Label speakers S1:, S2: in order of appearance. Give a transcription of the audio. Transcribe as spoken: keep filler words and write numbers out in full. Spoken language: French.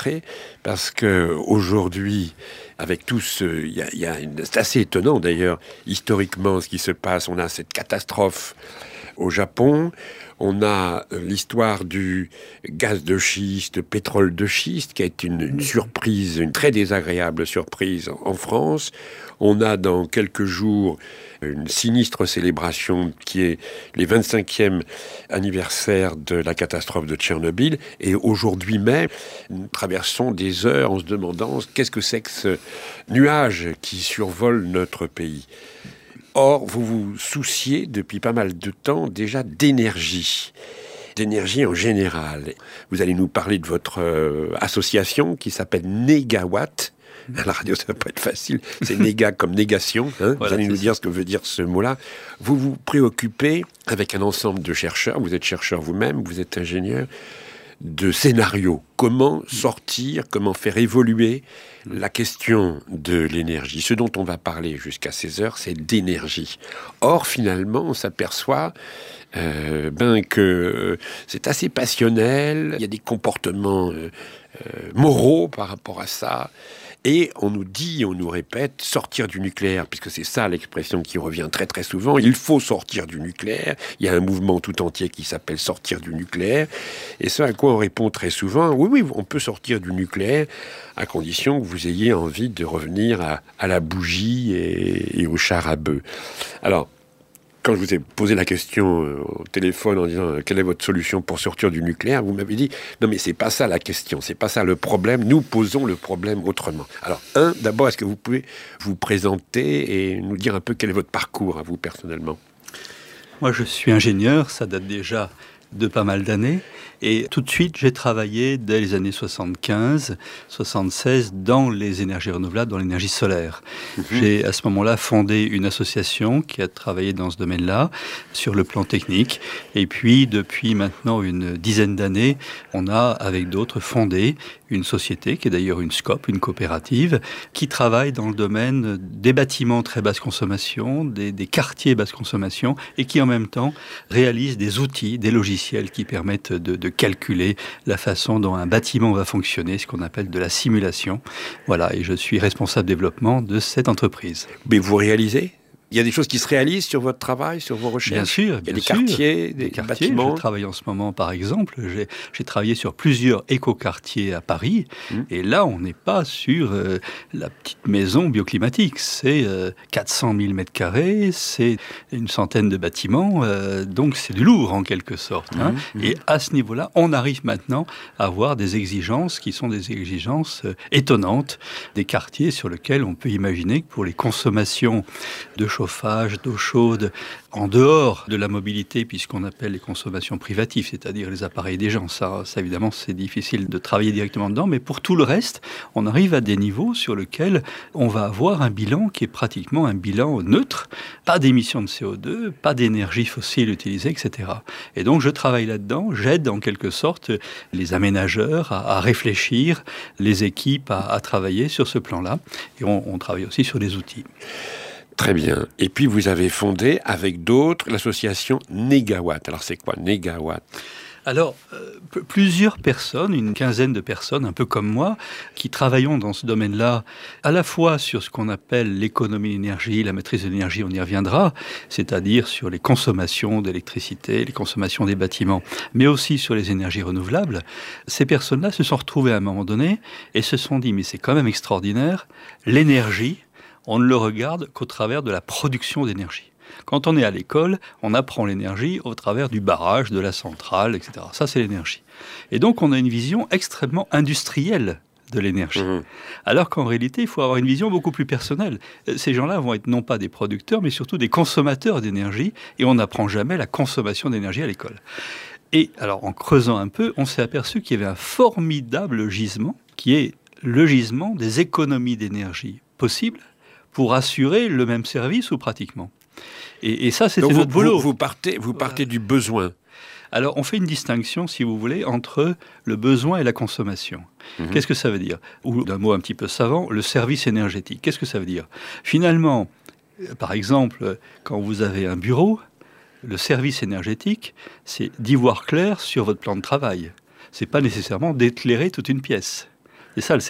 S1: rencontrer, parce qu'aujourd'hui, avec tous, il y a, y a une, c'est assez étonnant d'ailleurs, historiquement, ce qui se passe. On a cette catastrophe au Japon, on a l'histoire du gaz de schiste, pétrole de schiste, qui est une, une surprise, une très désagréable surprise en France. On a dans quelques jours une sinistre célébration qui est les vingt-cinquième anniversaire de la catastrophe de Tchernobyl. Et aujourd'hui même, nous traversons des heures en se demandant qu'est-ce que c'est que ce nuage qui survole notre pays. Or, vous vous souciez depuis pas mal de temps déjà d'énergie, d'énergie en général. Vous allez nous parler de votre euh, association qui s'appelle Négawatt. À la radio, ça ne va pas être facile. C'est néga comme négation. Hein. Voilà, vous allez nous dire ce que veut dire ce mot-là. Vous vous préoccupez avec un ensemble de chercheurs. Vous êtes chercheur vous-même, vous êtes ingénieur, de scénarios. Comment sortir, comment faire évoluer la question de l'énergie. Ce dont on va parler jusqu'à seize heures, c'est d'énergie. Or, finalement, on s'aperçoit euh, ben, que c'est assez passionnel. Il y a des comportements euh, euh, moraux par rapport à ça. Et on nous dit, on nous répète, sortir du nucléaire, puisque c'est ça l'expression qui revient très très souvent. Il faut sortir du nucléaire. Il y a un mouvement tout entier qui s'appelle sortir du nucléaire. Et ce à quoi on répond très souvent, oui, oui, on peut sortir du nucléaire à condition que vous ayez envie de revenir à, à la bougie et, et au char à bœuf. Alors, quand je vous ai posé la question euh, au téléphone en disant euh, quelle est votre solution pour sortir du nucléaire, vous m'avez dit non mais c'est pas ça la question, c'est pas ça le problème, nous posons le problème autrement. Alors un, d'abord, est-ce que vous pouvez vous présenter et nous dire un peu quel est votre parcours à vous personnellement?
S2: Moi je suis ingénieur, ça date déjà de pas mal d'années. Et tout de suite, j'ai travaillé dès les années soixante-quinze, soixante-seize dans les énergies renouvelables, dans l'énergie solaire. Mmh. J'ai à ce moment-là fondé une association qui a travaillé dans ce domaine-là, sur le plan technique. Et puis, depuis maintenant une dizaine d'années, on a, avec d'autres, fondé une société, qui est d'ailleurs une S C O P, une coopérative, qui travaille dans le domaine des bâtiments très basse consommation, des, des quartiers basse consommation, et qui en même temps réalise des outils, des logiciels qui permettent de, de calculer la façon dont un bâtiment va fonctionner, ce qu'on appelle de la simulation. Voilà, et je suis responsable développement de cette entreprise.
S1: Mais vous réalisez ? Il y a des choses qui se réalisent sur votre travail, sur vos recherches?
S2: Bien sûr,
S1: il y a
S2: bien
S1: des
S2: sûr.
S1: quartiers, des,
S2: des quartiers.
S1: bâtiments.
S2: Je travaille en ce moment, par exemple, j'ai, j'ai travaillé sur plusieurs écoquartiers à Paris, mmh. et là, on n'est pas sur euh, la petite maison bioclimatique. C'est euh, quatre cent mille mètres carrés, c'est une centaine de bâtiments, euh, donc c'est du lourd en quelque sorte. Hein. Mmh. Et à ce niveau-là, on arrive maintenant à avoir des exigences qui sont des exigences euh, étonnantes, des quartiers sur lesquels on peut imaginer que pour les consommations de chauffage, d'eau chaude, en dehors de la mobilité, puisqu'on appelle les consommations privatives, c'est-à-dire les appareils des gens. Ça, ça, évidemment, c'est difficile de travailler directement dedans, mais pour tout le reste, on arrive à des niveaux sur lesquels on va avoir un bilan qui est pratiquement un bilan neutre, pas d'émissions de C O deux, pas d'énergie fossile utilisée, et cetera. Et donc, je travaille là-dedans, j'aide en quelque sorte les aménageurs à, à réfléchir, les équipes à, à travailler sur ce plan-là, et on, on travaille aussi sur des outils.
S1: Très bien. Et puis, vous avez fondé, avec d'autres, l'association Négawatt. Alors, c'est quoi, Négawatt ?
S2: Alors, euh, p- plusieurs personnes, une quinzaine de personnes, un peu comme moi, qui travaillons dans ce domaine-là, à la fois sur ce qu'on appelle l'économie de l'énergie, la maîtrise de l'énergie, on y reviendra, c'est-à-dire sur les consommations d'électricité, les consommations des bâtiments, mais aussi sur les énergies renouvelables. Ces personnes-là se sont retrouvées à un moment donné et se sont dit, mais c'est quand même extraordinaire, l'énergie, on ne le regarde qu'au travers de la production d'énergie. Quand on est à l'école, on apprend l'énergie au travers du barrage, de la centrale, et cetera. Ça, c'est l'énergie. Et donc, on a une vision extrêmement industrielle de l'énergie. Mmh. Alors qu'en réalité, il faut avoir une vision beaucoup plus personnelle. Ces gens-là vont être non pas des producteurs, mais surtout des consommateurs d'énergie, et on n'apprend jamais la consommation d'énergie à l'école. Et alors, en creusant un peu, on s'est aperçu qu'il y avait un formidable gisement, qui est le gisement des économies d'énergie possibles, pour assurer le même service ou pratiquement. Et, et ça, c'était
S1: Donc
S2: notre
S1: vous,
S2: boulot.
S1: Vous, vous partez, vous partez du besoin.
S2: Alors, on fait une distinction, si vous voulez, entre le besoin et la consommation. Mmh. Qu'est-ce que ça veut dire ? Ou d'un mot un petit peu savant, le service énergétique. Qu'est-ce que ça veut dire ? Finalement, par exemple, quand vous avez un bureau, le service énergétique, c'est d'y voir clair sur votre plan de travail. C'est pas nécessairement d'éclairer toute une pièce. C'est ça le